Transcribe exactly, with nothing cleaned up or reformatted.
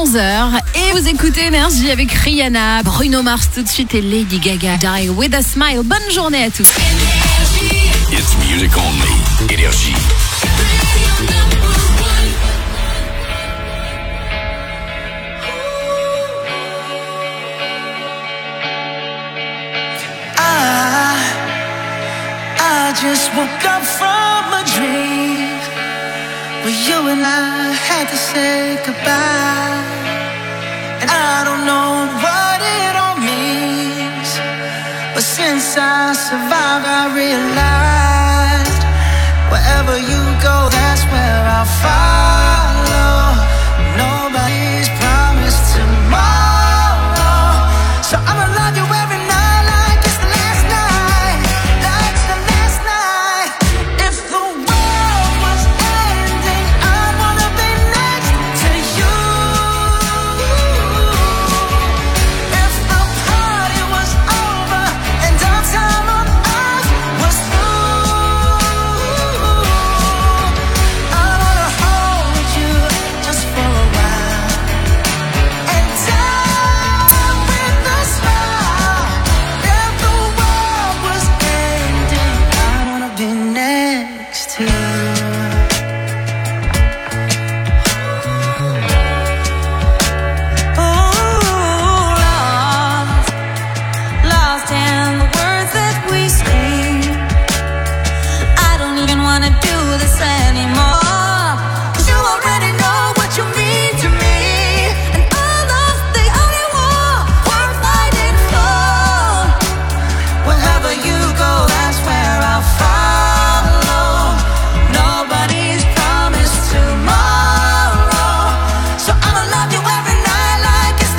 onze heures et vous écoutez Énergie avec Rihanna, Bruno Mars tout de suite et Lady Gaga. Die with a smile. Bonne journée à tous. It's music only. Énergie. I, I just woke up from a dream where you and I had to say goodbye. And I don't know what it all means, but since I survived I realized wherever you go, that's where I'll find.